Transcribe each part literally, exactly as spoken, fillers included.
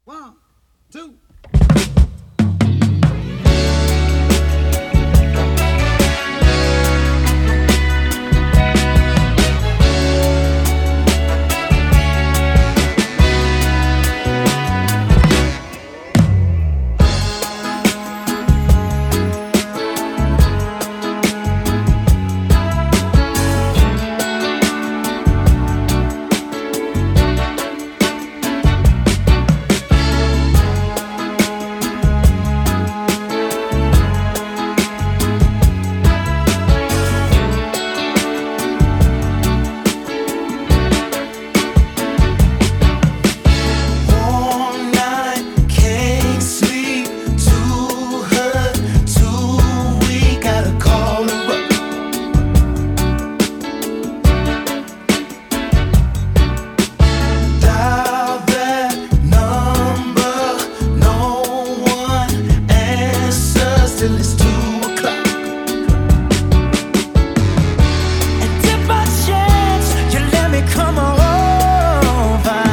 One, two. Till it's two o'clock. And if by chance you let me come over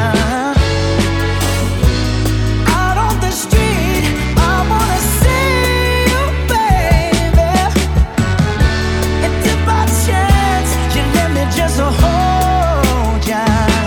out on the street, I wanna see you, baby. And if by chance you let me just hold ya,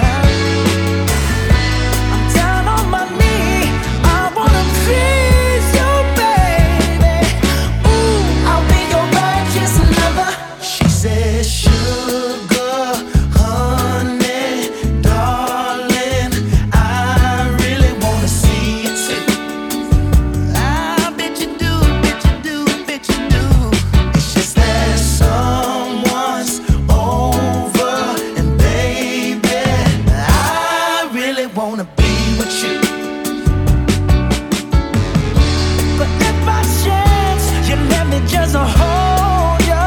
I'm down on my knee, I wanna please you, baby. I'll be your righteous lover. She says, sugar, honey, darling, I really wanna see you too. I bet you do, bet you do, bet you do. It's just that someone's over, and baby, I really wanna be with you. But if by chance you let me just hold ya,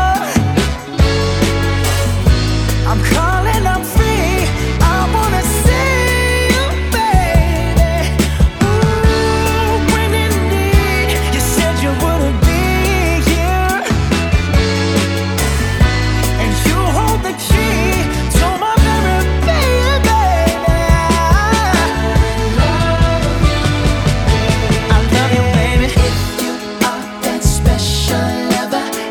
I'm calling, I'm free, I wanna see you, baby. Ooh, when in need, you said you wouldn't be here, and you hold the key to my very being, baby. I love you, baby. If you are that special lover,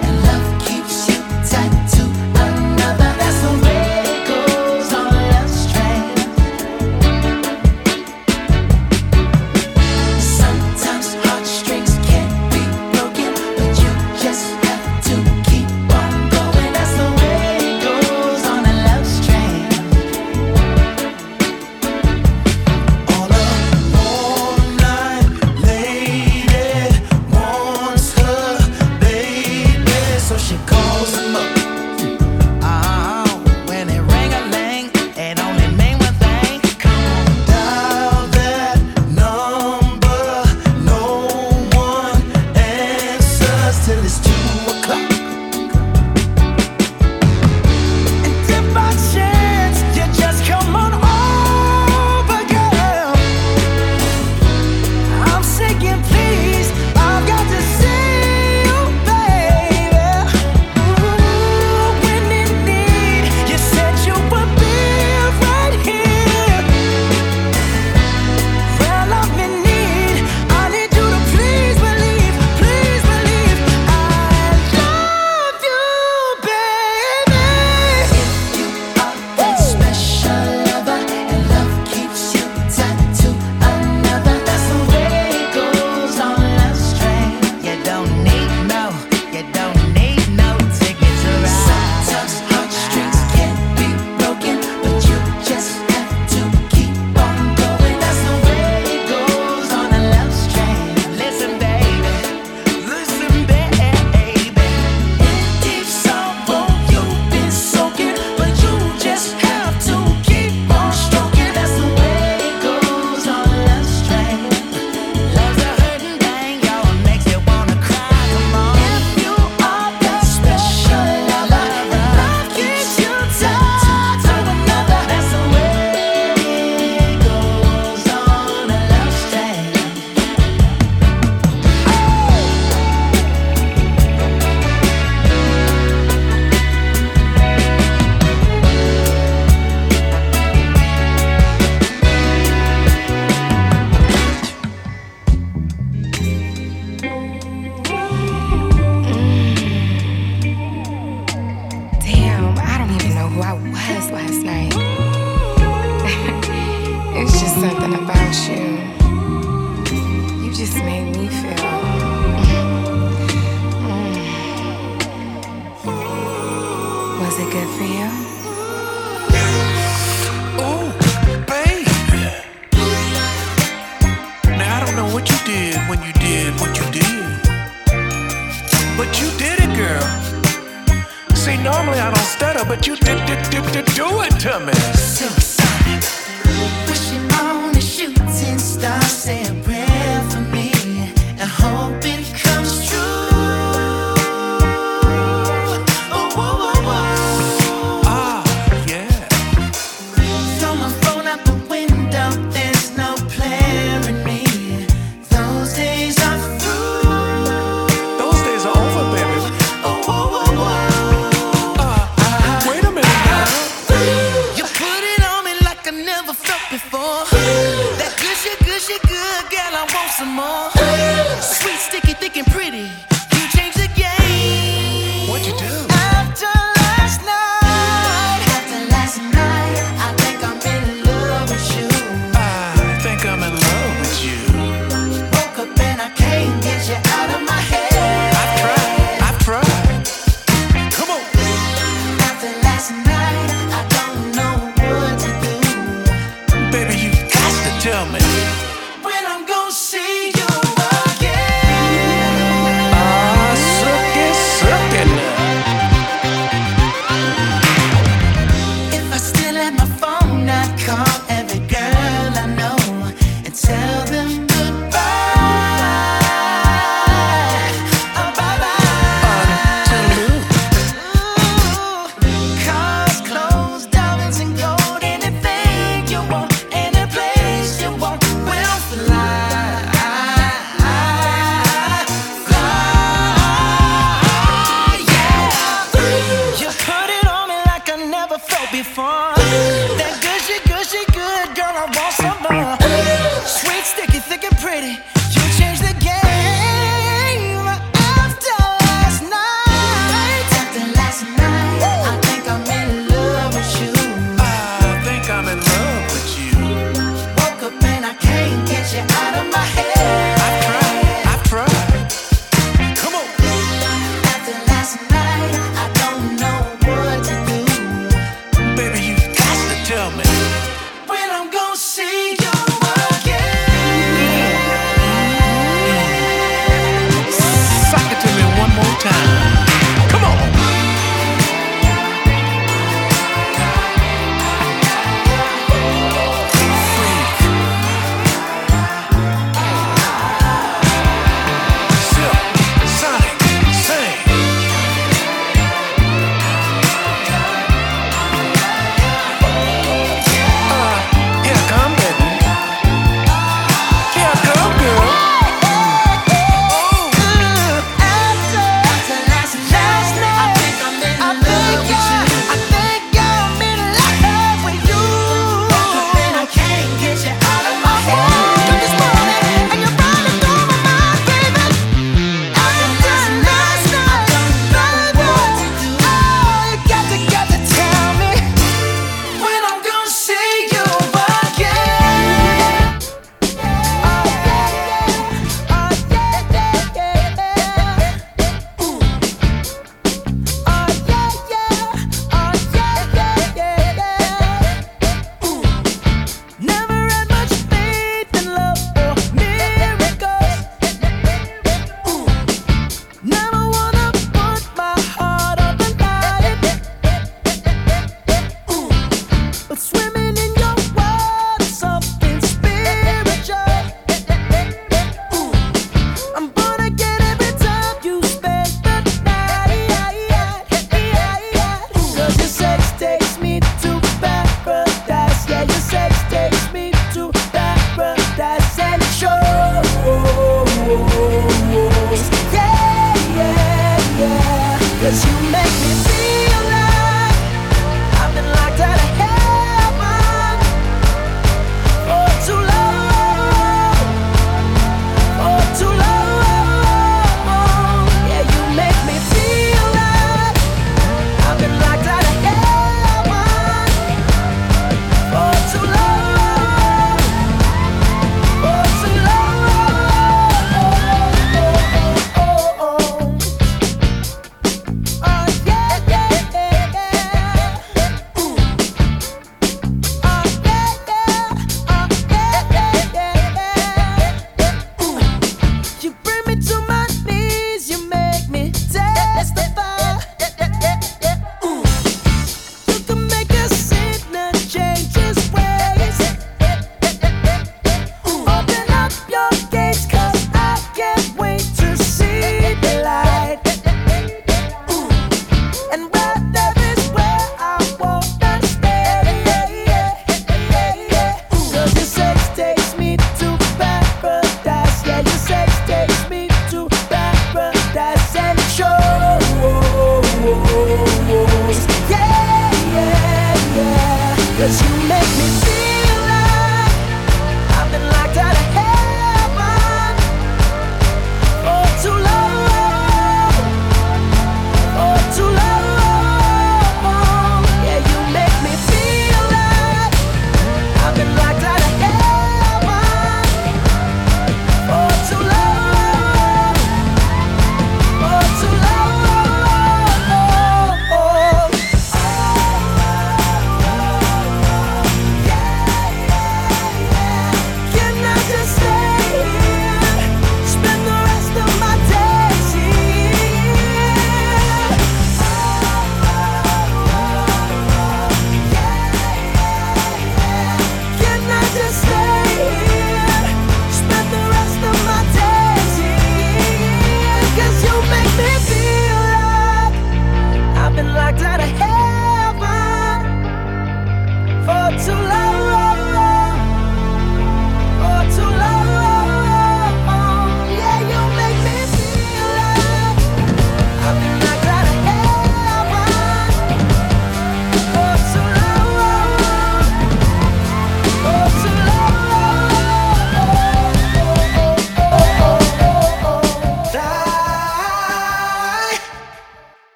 something about you. You just made me feel. Mm. Was it good for you? Ooh, baby. Now I don't know what you did when you did what you did, but you did it, girl. See, normally I don't stutter, but you did, did, did, did do it to me. Supersonic, wishing on a shooting star, say a prayer for me and hope it comes true. Oh, whoa, whoa, whoa. Ah, yeah. Throw my phone out the window, there's no player in me. Those days are through. Those days are over, baby. Oh, whoa, whoa, whoa. Uh, wait a minute now. You put it on me like I never felt before. That gushy, gushy, good girl, I want some more. Sweet, sticky, thick, and pretty. You changed the game. What'd you do? After last night, after last night, I think I'm in love with you. I think I'm in love with you. Woke up and I can't get you out of my head. I've tried, I've tried. Come on. After last night, I don't know what to do. Baby, you got to tell me. When I'm gonna see you again. Ah, suck it, suck it now. If I still had my phone, I'd call every girl I know and tell them goodbye. Oh, bye-bye. Ooh, cars, clothes, diamonds, and gold. Anything you want, any place you want, we'll fly. Fly, yeah. You put it on me like I never felt before. That gushy, gushy, good girl, I want some more. Sweet, sticky, thick, and pretty. You changed the game. After last night, after last night, I think I'm in love with you. I think I'm in love with you. Woke up and I can't get you out of my head. I've tried, I've tried. Come on. After last night, I don't know what to do. Baby, you got to tell me. When I'm gonna see you again.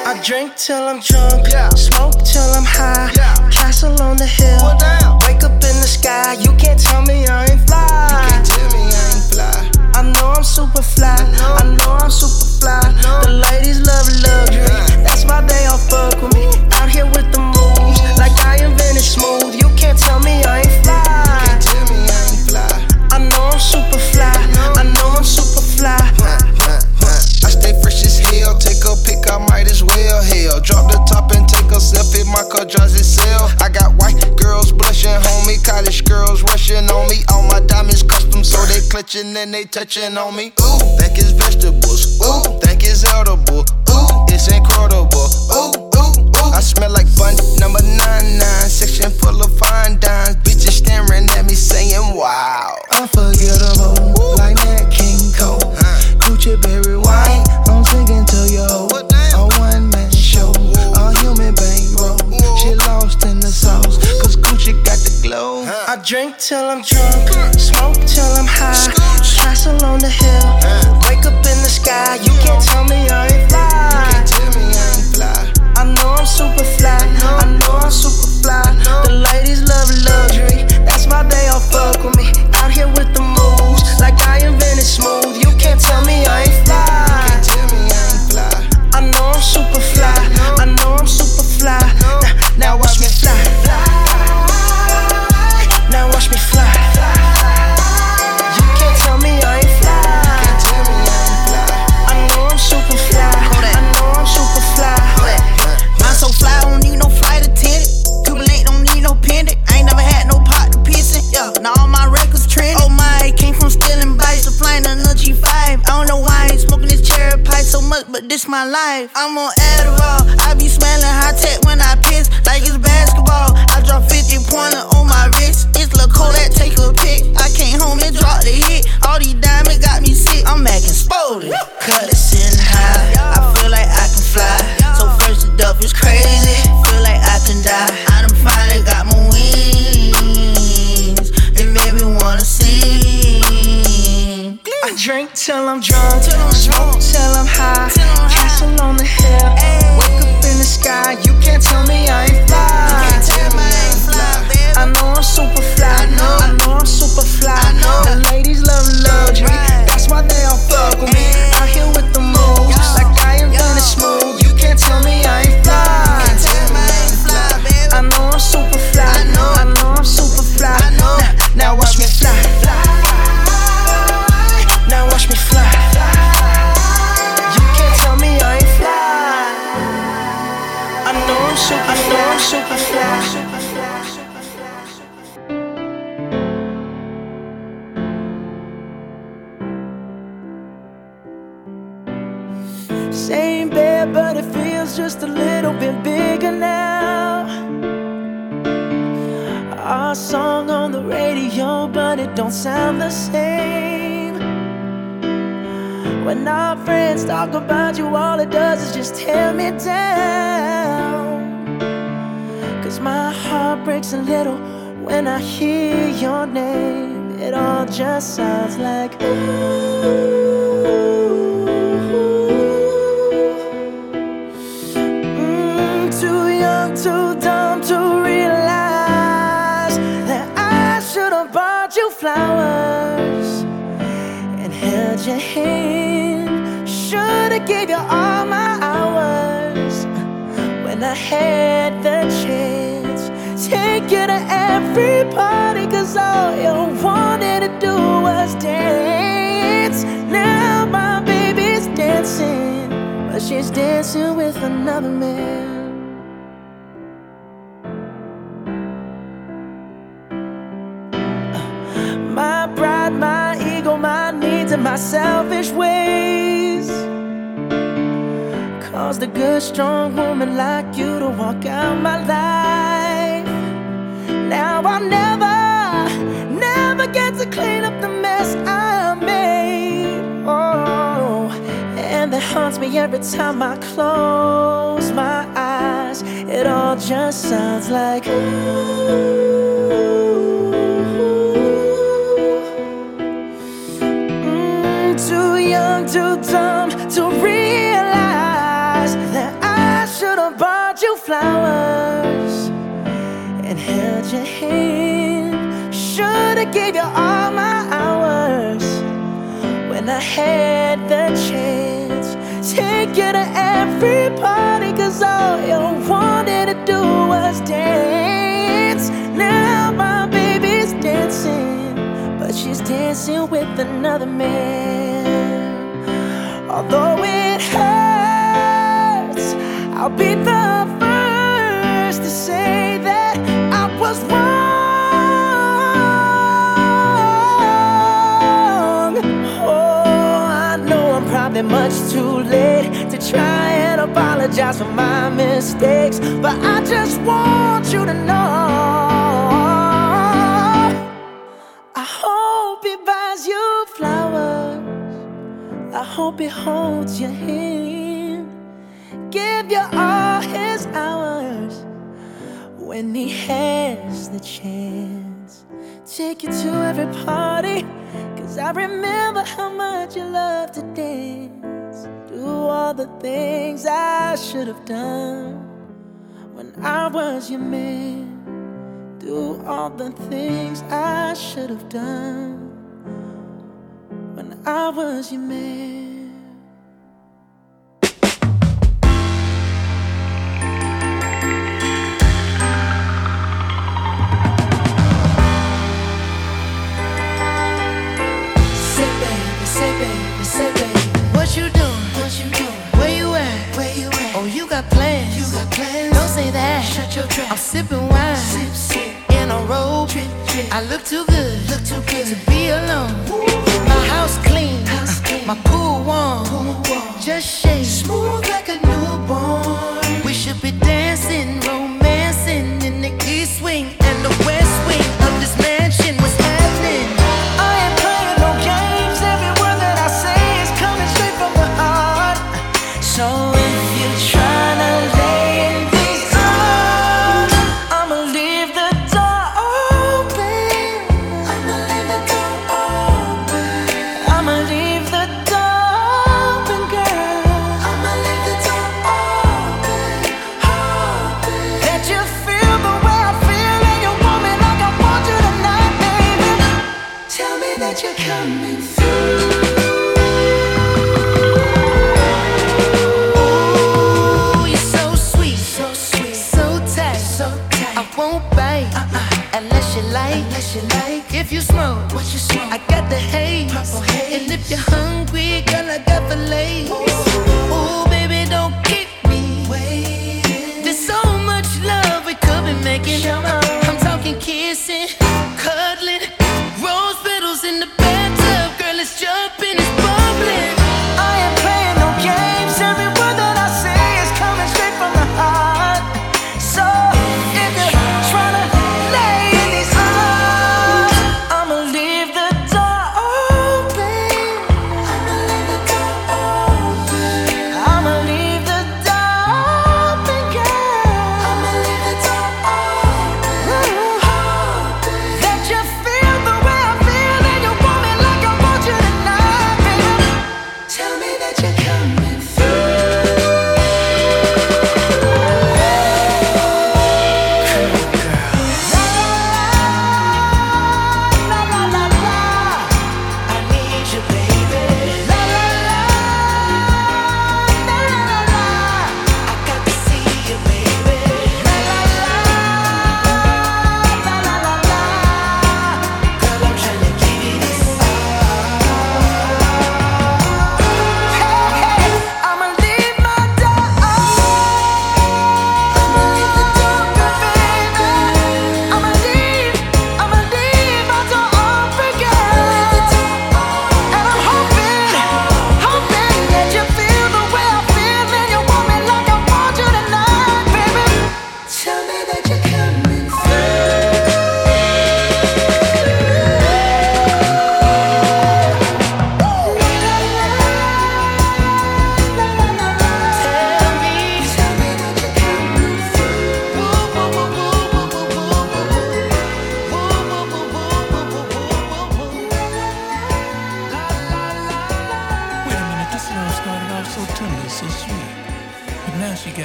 I drink till I'm drunk, Yeah. smoke till I'm high, Yeah. castle on the hill, Well, down. wake up in the sky. You can't tell me I ain't fly. You can't tell me I ain't fly. I know I'm super fly, I know I'm super fly. The ladies love luxury, that's why they all fuck with me. Out here with the moves, like I invented smooth. You can't tell me I ain't fly. You can't tell me I ain't fly. I know I'm super fly, I know I'm super fly. I stay fresh as hell, take a pic, I might as well. Hell, drop the top and take a selfie, my car drives itself. I got white girls blushing, homie, college girls rushing on me. All my diamonds custom, so they clutching and they touching on me. Ooh, think it's vegetables, ooh, think it's edible, ooh, it's incredible, ooh, ooh, ooh. I smell like bun number nine nine, section full of fine dimes. Bitches staring at me saying, wow. Unforgettable, like that King Cole, Gucci berry white. I'm singing to yo, a one man show, a human bankroll. She lost in the sauce, cause Gucci got the glow. I drink till I'm drunk, smoke till I'm high, castle on the hill, wake up in the sky. You can't tell me I ain't fly. You can't tell me I ain't fly. I know I'm super fly, I know I'm super fly. The ladies love luxury, that's why they all fuck with me. Out here with the moves, like I invented smooth. You can't tell me I ain't fly. You can't tell me I ain't fly. I know I'm super fly, I know I'm super fly. Now, now watch me fly. Now watch me fly. You can't tell me I ain't fly. You can't tell me I ain't fly. I know I'm super fly, I know I'm super fly. I'm so fly, I don't need no flight attendant. Cuban link, don't need no pendant. I ain't never had no pot to piss in. Yeah, now all my records trend. Oh my, came from stealing bikes to flying in a G five. I don't know why I ain't smoking this cherry pie so much, but this my life. I'm on Adderall, I be smelling high tech when I piss, like it's basketball. I drop fifty pointer on my wrist. It's Lil' Kodak, take a pic. I came home and dropped the hit. All these diamonds got me sick. I'm acting spotted. Cut it sitting high. I feel like I can fly. So first the duff is crazy. Feel like I can die. I done finally got my wings. It made me wanna sing. I drink till I'm drunk, smoke till I'm high, castle on the hill, wake up in the sky. You can't tell me I ain't fly. I know I'm super fly, I know I'm super fly. The ladies love luxury, that's why they all fuck with me. Out here with the moves, like I invented smooth. You can't tell me I ain't fly. I know I'm super fly, I know I'm super fly. Now, now watch me fly. Now watch me fly. You can't tell me I ain't fly. I know I'm super, I know I'm super fly. Same bed, but it feels just a little bit bigger now. Our song on the radio, but it don't sound the same. When our friends talk about you, all it does is just tear me down. Cause my heart breaks a little when I hear your name. It all just sounds like ooh. Mm, too young, too dumb to realize that I should have bought you flowers and held your hand. Should've gave you all my hours when I had the chance. Take you to every party, cause all you wanted to do was dance. Now my baby's dancing, but she's dancing with another man. My pride, my ego, my needs, and my selfish ways caused a good, strong woman like you to walk out my life. Now I'll never, never get to clean up the mess I made. Oh, and that haunts me every time I close my eyes. It all just sounds like ooh. Too young, too dumb to realize that I should've bought you flowers and held your hand. Should've gave you all my hours when I had the chance. Take you to every party, cause all you wanted to do was dance. Now my baby's dancing, but she's dancing with another man. Although it hurts, I'll be the first to say that I was wrong. Oh, I know I'm probably much too late to try and apologize for my mistakes, but I just want you to know, I hope he buys you flowers, I hope he holds your hand, give you all his hours when he has the chance. Take you to every party, cause I remember how much you love to dance. Do all the things I should have done when I was your man. Do all the things I should have done when I was your man. Say baby, say baby, say baby, what you doing? What you doing? Where you at? Where you at? Oh, you got plans? You got plans? Don't say that. Shut your trap. I'm sipping wine. Sip, sip. In a robe. Drip, drip. I look too good. Look too good to be alone. Ooh. My house clean. House clean. My pool warm. Pool warm. Just shake. Smooth like a newborn. We should be dancing, romancing in the east wing and the west wing of this mansion. What's happening? I ain't playing no games. Every word that I say is coming straight from the heart. So if you're trying to lay in these arms, I'ma leave the door open. I'ma leave the door open. I'ma leave the door open, girl. I'ma leave the door open, open. Let you feel the way I feel, and you want me like I want you tonight, baby. Tell me that you're coming through. Ooh, you're so sweet, so sweet, so tight, so tight. I won't bite uh-uh. unless you like, unless you like. If you smoke, what you smoke? I got the haze. Purple haze. And if you're hungry, girl, I got fillets. Ooh, baby, don't keep me waiting. There's so much love we could be making. I'm talking kissing, cuddling, rose petals in the bathtub. Girl, it's jumping, it's bubbling. I ain't playing no games. Every word that I say is coming straight from the heart. So if you're trying to lay in these arms, I'ma leave the door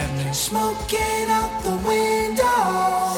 Smoking out the window.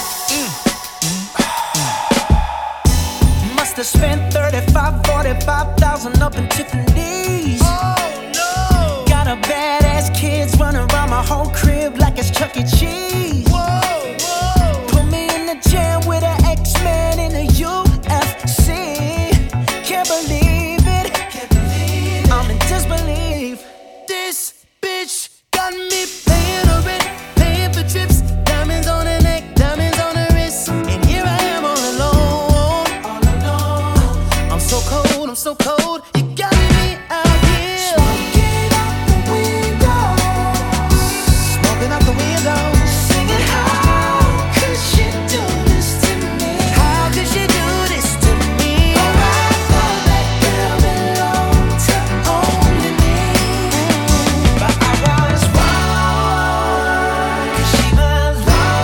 Must have spent thirty-five, forty-five thousand up in Tiffany's. Oh no! Got a badass kids running around my whole crib like it's Chuck E. Cheese. Whoa, whoa! Put me in the jam with an X-Men in the U F C. Can't believe it. Can't believe it. I'm in disbelief. This bitch got me paying her rent, paying for trips, diamonds on her neck, diamonds on her wrist, and here I am all alone. All alone. I'm so cold, I'm so cold. You got me out here. Smoking out the window. Smoking out the window. Singing, how could she do this to me? How could she do this to me? Oh, I thought that girl belonged to only me. But I was wrong, 'cause she belonged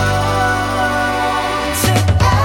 to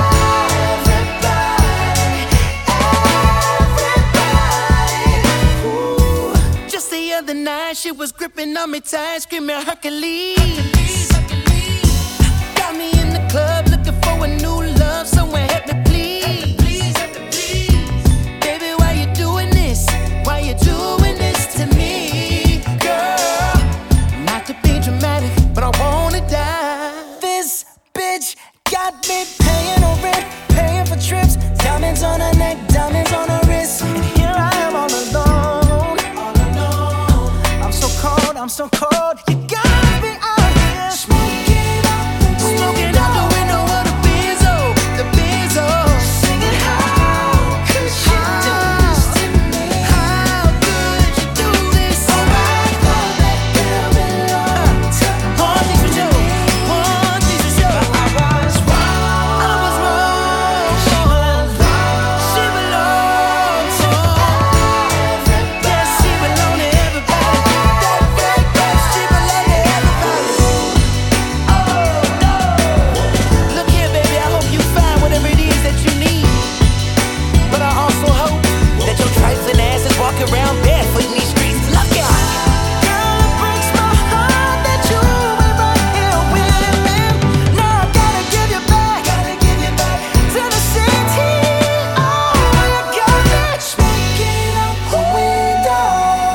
everybody, everybody. Ooh. Just the other night, she was gripping on me tight, screaming Hercules. Got me in the club looking for a new love. Someone help me, please. Baby, why you doing this? Why you doing this to me, girl? Not to be dramatic, but I wanna die. This bitch got me paying her rent, paying for trips, diamonds on her neck, diamonds on her wrist, and here I am all alone, all alone. I'm so cold, I'm so cold. You got me out here smoking out the window, Smoking out the window of the Benzo, the Benzo. singing, how could she do this to me? How could you do this? Oh, I thought that girl belonged to One thing for sure, only me. one thing for sure. I was wrong. I was wrong. She belonged She belongs to to everybody. Yes, she belong to everybody. That right there, she belong to everybody. Oh no! Look here, baby, I hope you find whatever it is that you need. But I also hope that your trifling ass is walking around barefoot in these streets. Look out! Girl, it breaks my heart that you ain't right here with me. Now I gotta give you back, gotta give you back to the city. Oh, you got me smoking out the window,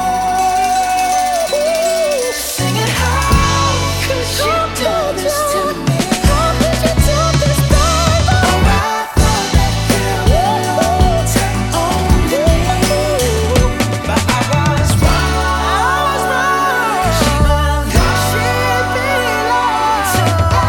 singing, how could you do this to me? How could you do this, baby? Oh, I thought that girl belonged to only me. But I was wrong. I was wrong. She belonged. She belonged to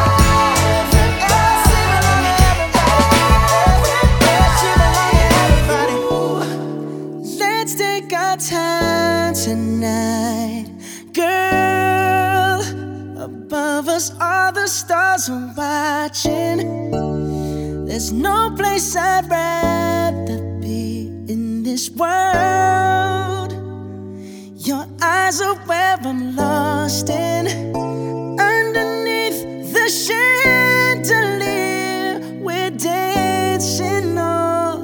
everybody. She belonged to everybody. Let's take our time tonight, girl. Above us, all the stars are watching. There's no place I'd rather be in this world. Your eyes are where I'm lost in. Underneath the chandelier, we're dancing all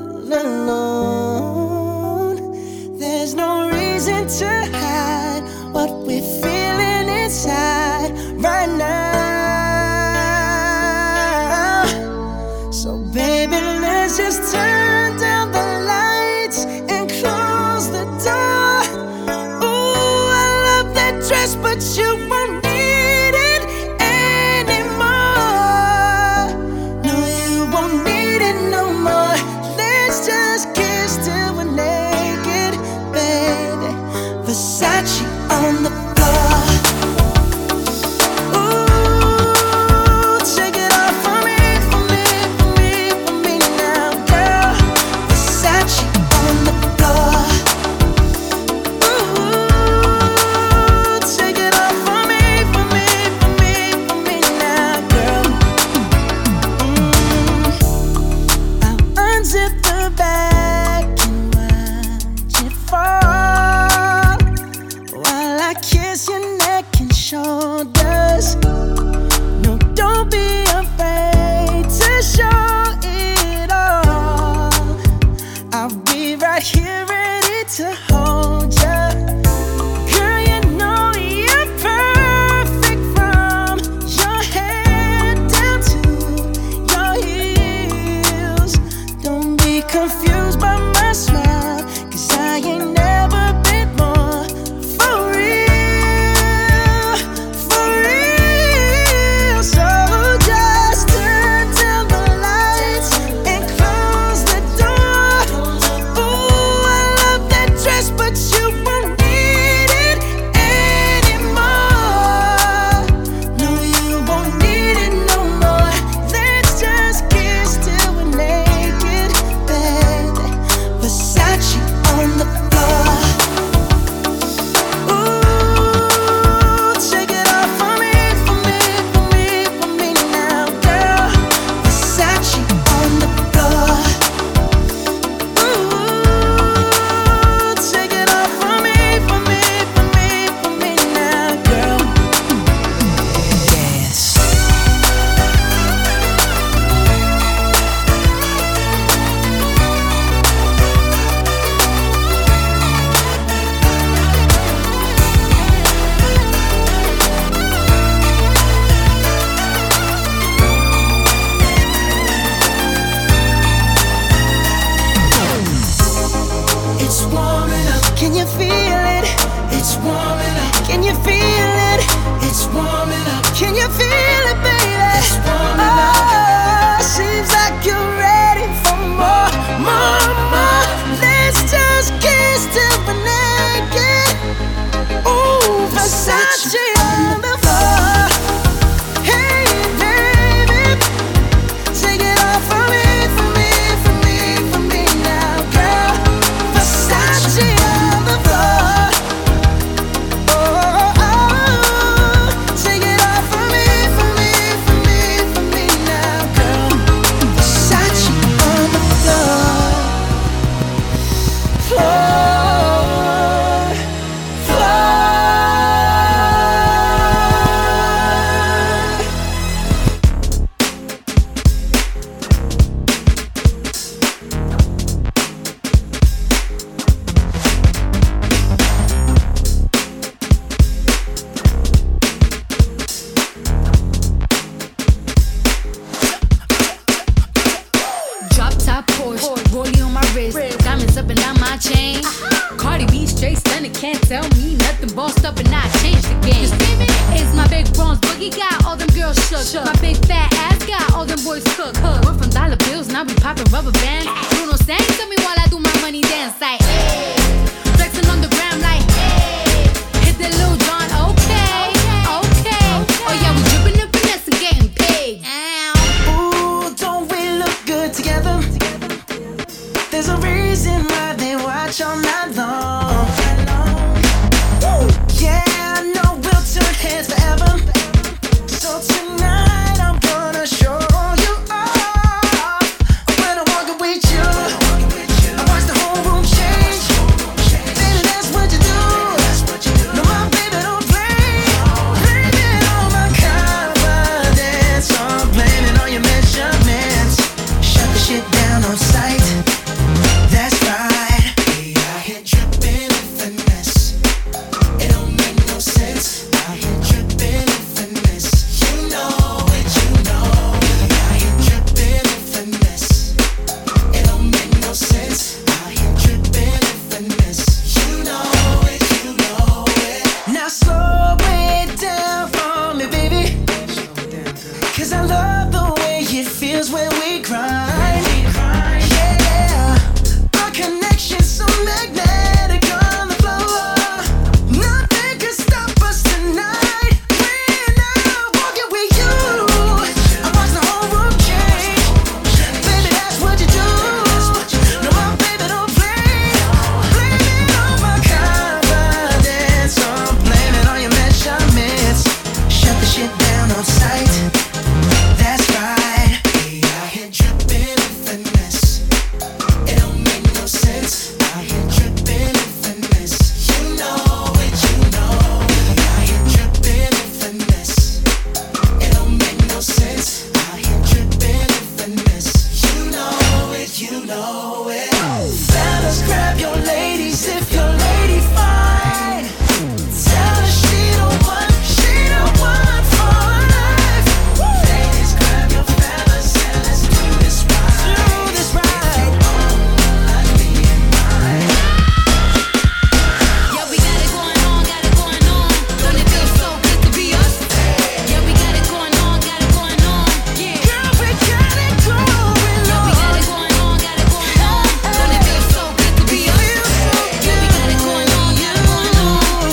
alone. There's no reason to hide what we're feeling inside right now. So baby, let's just turn down the lights and close the door. Ooh, I love that dress, but you won't need chain. Cardi B straight stunning, can't tell me nothing. Bossed up and I changed the game. It's my big bronze boogie got all them girls shook. My big fat ass got all them boys cook. We're from dollar bills, now we popping rubber bands. Bruno sang to me while I do my money dance like hey. Flexing on the gram like hey. Hit that Lil Jon, okay, okay. Oh yeah, we dripping and finesse and getting paid. Ooh, don't we look good together? There's a reason why they watch all night long. Woo. Yeah, I know we'll turn heads forever. So tonight I'm gonna show you off. When I'm walking with you, I watch the whole room change. Baby, that's what you do. No, my baby don't play. Blame it on my confidence. I'm blaming on your measurements. Shut the shit down on sight. That's right. We out here dripping in finesse. It don't make no sense. Out here dripping in finesse. You know it, you know. We out here dripping in finesse. It don't make no sense. Out here dripping in finesse. You know it, you know it. Now slow it down for me, baby. Cause I love the way it feels when we grind. Connection so magnetic on the floor. Nothing can stop us tonight. When I'm walking with you, I watch the whole room change. Baby, that's what you do. No, my baby don't play. Blame it on my confidence. I'm blaming on your measurements. Shut the shit down on sight. That's right. We out here dripping in finesse. It don't make no sense. Out here dripping in finesse. You know it, you know. We out here dripping in finesse. It don't make no sense. Out here dripping in finesse. You know it, you know it. Fellas, grab your ladies if your lady fine. Tell her she the one, she the one for life. Ladies, grab your fellas and let's do this right. Do this right. Yeah, we got it going on, got it going on. Don't it feel so good to be us? Yeah, we got it going on, got it going on. Yeah, Girl, we got it going yeah, we got it going on, got it going on. Don't it feel so good to be us? Yeah, we got it going on, got it going on.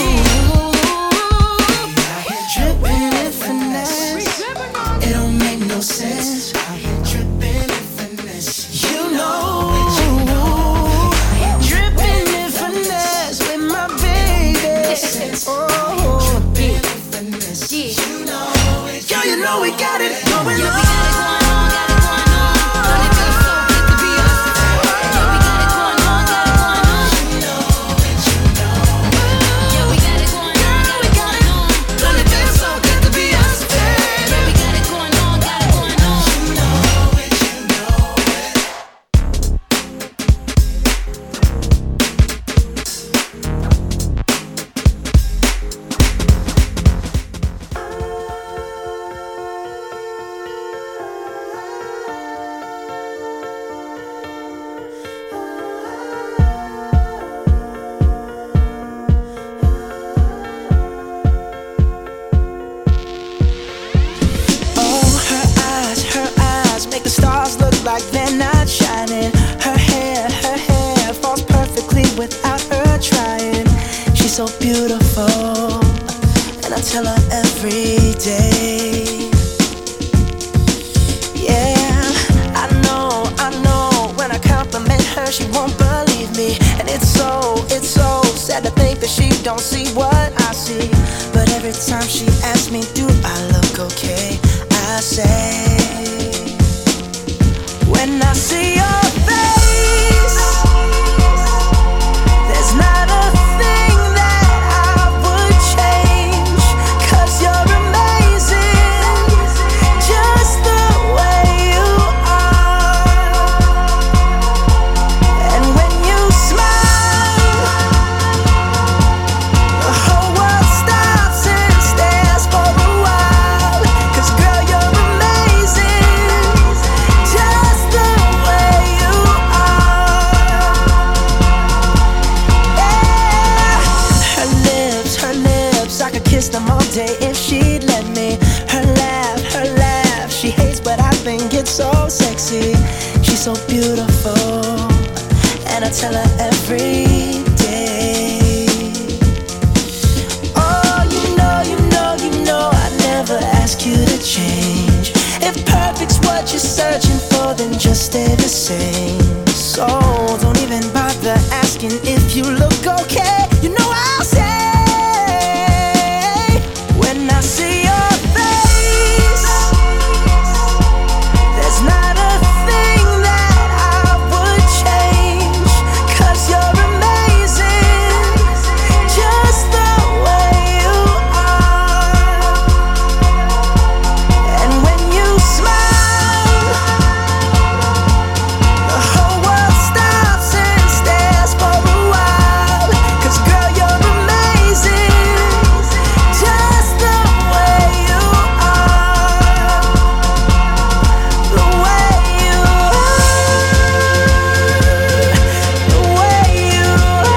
Yeah. Dripping in finesse. It don't make no sense. Out here dripping in finesse. You know it, you know. Dripping in finesse with my baby. Oh, dripping in finesse. You know it. Girl, you know we got it going Yeah, we on. got it going on, got it going on. Don't it feel so good to be us? Yeah, we got it going on, got it going on. Yeah, we got it going on, got it going on. Don't it feel so good to be us? Yeah, we got it going on, got it going on. Oh, her eyes, her eyes make the stars look like they're not shining. Her hair, her hair falls perfectly without her trying. She's so beautiful, and I tell her every day. Yeah, I know, I know. When I compliment her, she won't believe me, and it's so, it's so sad to think that she don't see what I see. But every time she asks me, do I look okay? I say, when I see your face, there's not a thing that I would change. 'Cause you're amazing, just the way you are. And when you smile, the whole world stops and stares for a while. 'Cause girl, you're amazing. so sexy, she's so beautiful, and I tell her every day. Oh, you know, you know, you know I never ask you to change. If perfect's what you're searching for, then just stay the same. So don't even bother asking if you look okay. You know I'll say, when I see your face, there's not a thing that I would change, 'cause you're amazing, just the way you are. And when you smile, the whole world stops and stares for a while, 'cause girl, you're amazing, just the way you are. The way you are, the way you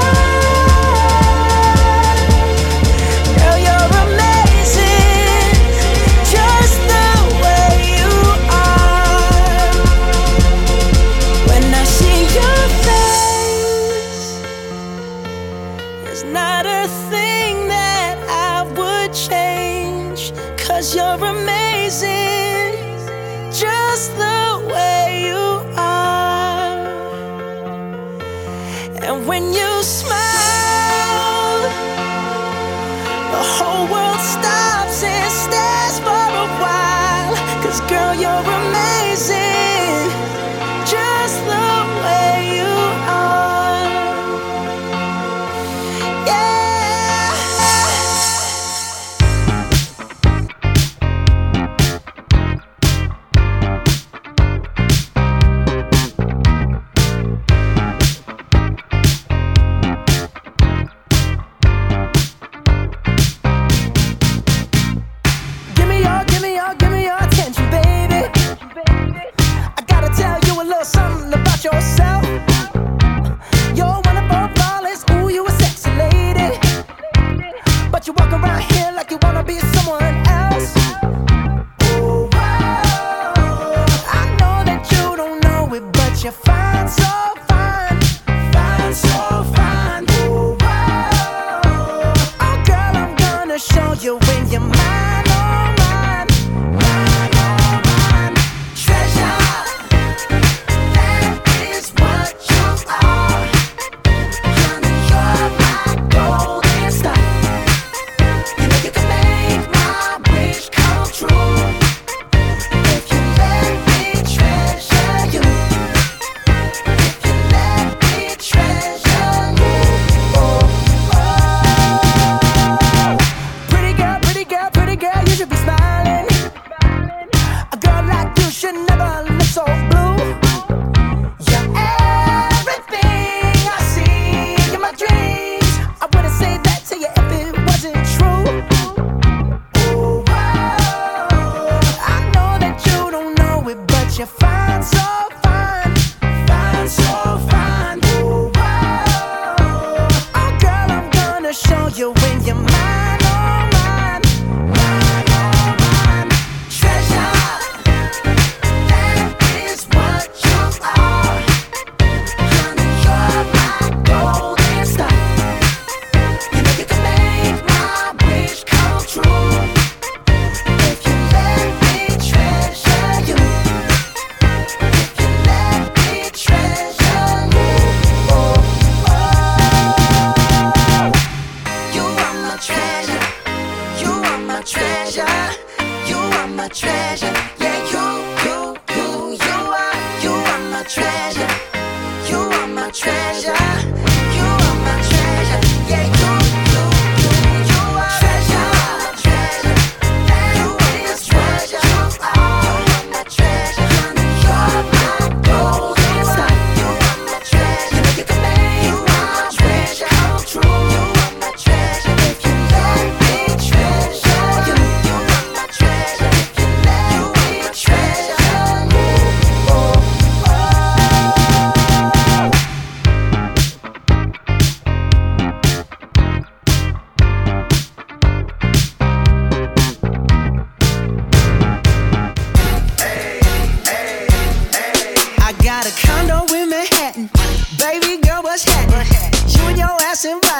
are. Girl, you're amazing, just the way you are. When I see your face, there's not a thing that I would change, 'cause you're amazing, just the way you are. And when you smile, the whole world stops and stares for a while, 'cause girl, you're amazing, just the way you are. Yeah. Give me your, give me your, give me your attention, baby. I gotta tell you a little something about yourself. You're wonderful, flawless, ooh, you a sexy lady. But you walk around here like you wanna be someone else. Ooh, wow. I know that you don't know it, but you're fine, so fine, fine, so fine. Ooh, wow. Oh, girl, I'm gonna show you when you're mine, oh, mine, mine, oh, mine. Treasure, that is what you are. Honey, you're my golden star. You know you can make my wish come true if you let me treasure you. If you let me treasure you. Oh, oh. Pretty girl, pretty girl, pretty girl, you should be smiling. A girl like you should never look so blue. You're everything I see in my dreams. I wouldn't say that to you if it wasn't true. Ooh, wow. I know that you don't know it, but you're fine, so fine, fine, so fine. Ooh, wow. Oh, girl, I'm gonna show you when you're mine, oh, mine, mine, oh, mine. Treasure, that is what you are. Honey, you're my golden star. You know you can make my wish come true if you let me treasure you. If you let me treasure you. Oh, oh. You are my treasure. You are my treasure. You are my treasure. Yeah, you, you, you, you are. You are my treasure. You are my treasure. You are my treasure. Yeah, you, you, you, you are. Treasure, treasure. You are my treasure. You are my treasure. Honey, you're my golden star. You are my treasure. You know you can make my wish come true. You are my treasure. If you let me treasure you. You are my treasure. If you let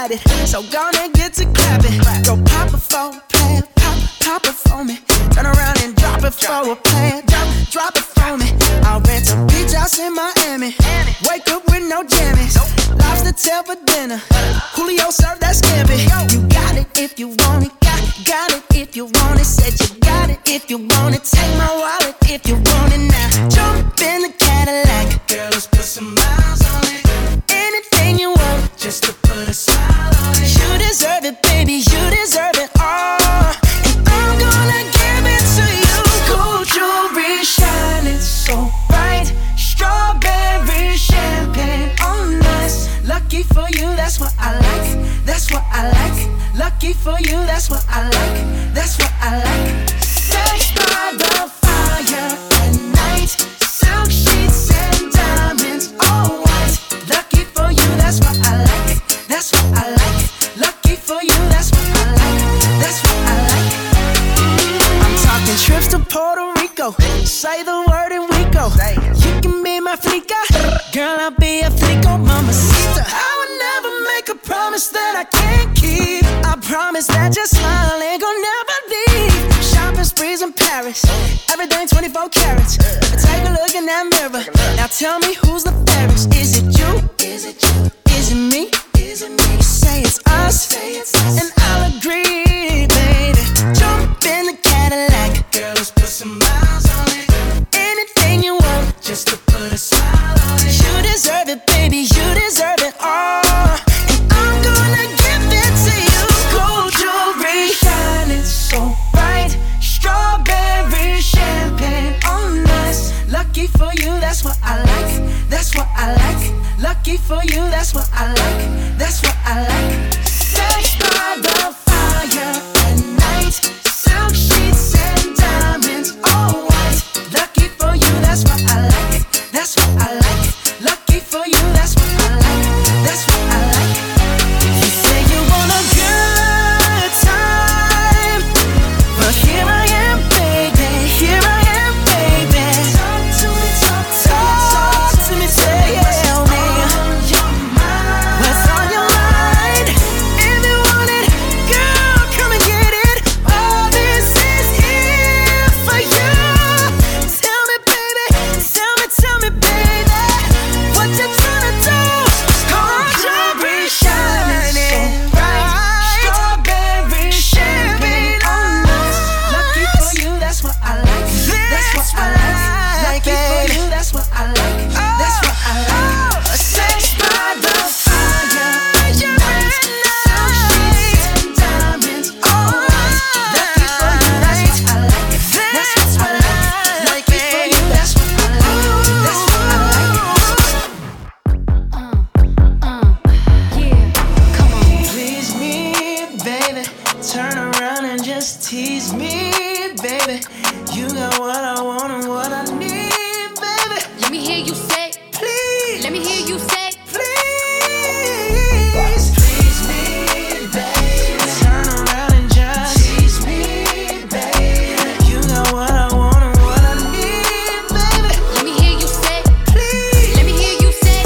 started, so gonna get to clapping. Go pop it for a plan, pop, pop it for me. Turn around and drop it for a plan, drop, drop it for me. I'll rent a beach house in Miami. Wake up with no jammies. Lobster tail for dinner. Julio served that scampi. You got it if you want it. Got, got it if you want it. Said you got it if you want it. Take my wallet if you want it now. Jump in the Cadillac. Girl, let's put some miles on it. Anything you want, just to put a smile on it. You deserve it, baby. You deserve it all. And I'm gonna give it to you. Gold jewelry shining so bright. Strawberry champagne on us. Lucky for you, that's what I like. That's what I like. Lucky for you, that's what I like. That's what I like. Sex by the fire at night. Silk sheets and diamonds, all white. Lucky for you, that's what I like. That's what I like. Lucky for you, that's what I like. That's what I like. I'm talking trips to Puerto Rico. Say the word and we go. You can be my flica. Girl, I'll be a flico, mamacita. I would never make a promise that I can't keep. I promise that your smile ain't gon' never leave. Shopping sprees in Paris, everything twenty-four carats. Take a look in that mirror. Now tell me who's the fairest. Is it you? Is it you? Is it me? Is it me? Say it's us, and I'll agree, baby. Jump in the Cadillac. Girl, let's put some miles on it. Anything you want, just to put a smile on it. You deserve it, baby. You deserve it all. And I'm gonna give it to you. Gold jewelry shining so bright. Strawberry champagne on us. Lucky for you, that's what I like. That's what I like. Lucky for you, that's what I like. That's what I like. Sex by the fire at night. Silk sheets and diamonds, all white. Lucky for you, that's what I like. That's what I like. Lucky for you, that's what I like. That's what I like. You say you want a good time, but here I am, baby. Here I am, baby. Talk to me, talk to me, talk to me, tell me what's on your mind. If you want it, girl, come and get it. All this is here for you. Tell me, baby, tell me, tell me, baby, what you tryna do? Gold jewelry shining bright. Strawberry champagne on us. Lucky for you, that's what I like. That's what I like. Lucky for you, that's what I like. That's what I like. Sex by the fire at night. Silk sheets and diamonds, all white. Lucky for you, that's what I like. That's what I like. Lucky for you, that's what I like. That's what I like. Uh, uh, yeah, come on. Please me, baby. Turn around and just tease me, baby. You got what I want and what I need, baby. Let me hear you say, Please, let me hear you say, please, please me, baby. Turn around and just tease me, baby. You got what I want and what I need, baby. let me hear you say, Please, let me hear you say.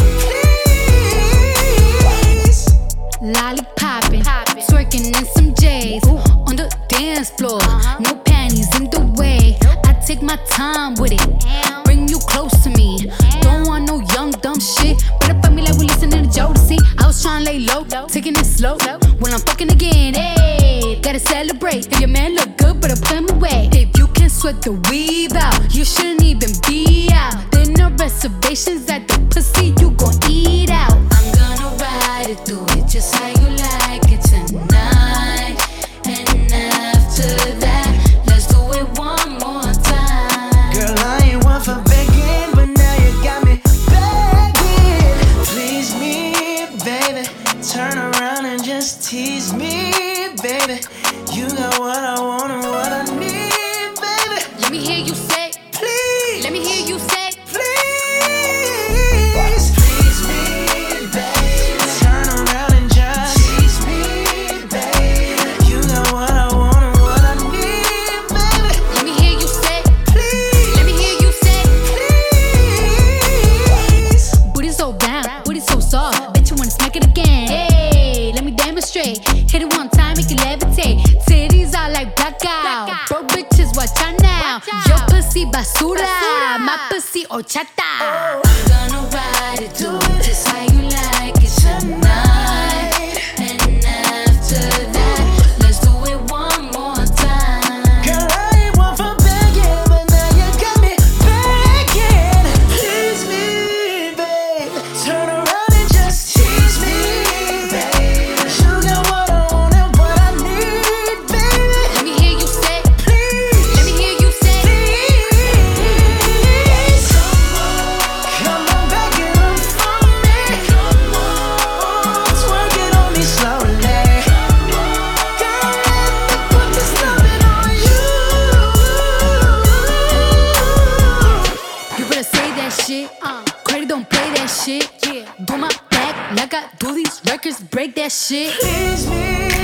please. Lollipopping, twerking in some J's on the dance floor. No panties in the way. I take my time with it. Bring you close to me. Don't want no young dumb shit. Better fuck me like we listening to Jodeci. I was trying to lay low, taking it slow. When I'm fucking again, hey, gotta celebrate. If your man look good, better put him away. If you can sweat the weave out, you shouldn't even be out. There no reservations at the pussy, you gon' eat out. I'm gonna ride it, do it just how you like it tonight. And after that, let's do it one more time. Girl, I ain't one for begging, but now you got me begging. Please me, baby. Turn around and just tease me, baby. You got what I want and what I need, baby. Let me hear you say, Please, let me hear you say, please, please me, baby. Turn around and just tease me, baby. You got what I want and what I need, baby. let me hear you say, Please, let me hear you say. please. Booty so round, booty so soft. Bet you wanna smack it again. Hey, let me demonstrate. out. Your pussy basura, my pussy horchata. I'm gonna ride it, do it just how you like it tonight. And after that, let's do it one more time. Girl, I ain't one for begging, but now you got me begging. Please me, babe. Turn around and just tease me, babe. You got what I want and what I need, baby. Let me hear you say, Please, let me hear you say, please. Come on back and up for me. Come on, twerk it on me slowly. Girl, let me put this loving on you. you better say that shit. Uh, Credit don't play that shit. Yeah, do my back like I do these records, break that shit. Please me,